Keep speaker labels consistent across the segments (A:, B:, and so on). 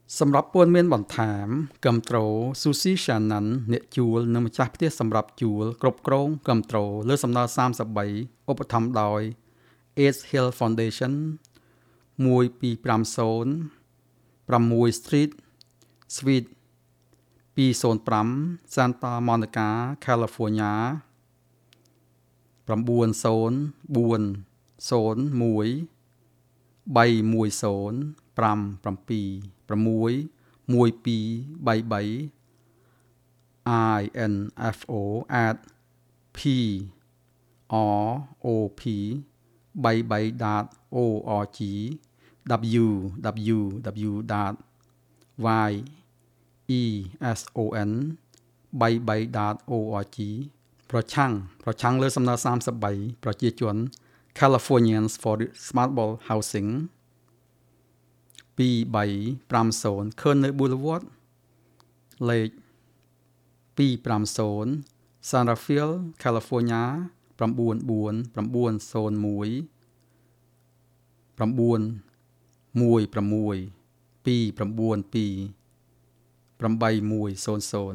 A: สำหรับปวนเมียนบ่อนถามกำโตรซูซี่ชานันเนจูลนำมาจากประเทศสำหรับจูลกรบกรงกำโตรเลือสำนาสามสบายอุปถัมภ์โดย Ace Hill Foundation มวยปีปรามโซนปรามมวยสตรีทสวีทปีโซนปรามซานตามอนิกาแคลิฟอร์เนียปรามบวนโซนบวนโซนมวยใบมวยโซนปรามปรามปีปรามวยมวยปีใบใบ info at p r o p ใบใบ .org www y e s o n ใบใบ .org เพราะช่างเลือสำนักสามสบายประเจจวน Californians for Smart Housing ปีใบปรามโซนเคิร์นเนอร์บูลวอร์ดเลขปีปรามโซนซานราฟิลแคลิฟอร์เนียปรามบวนโซนมวยปรามบวนมวยปรามมวยปีปรามบวนปีปรามใบมวยโซน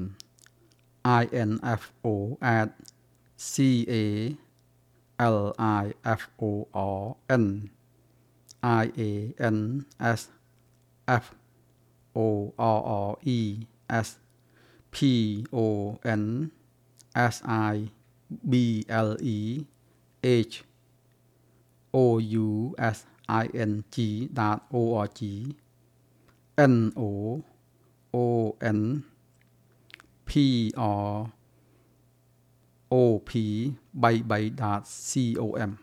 A: info at CALIFORN IANSFORES PONSIBLEHOUSING.org NOONPROP ใบใบ .com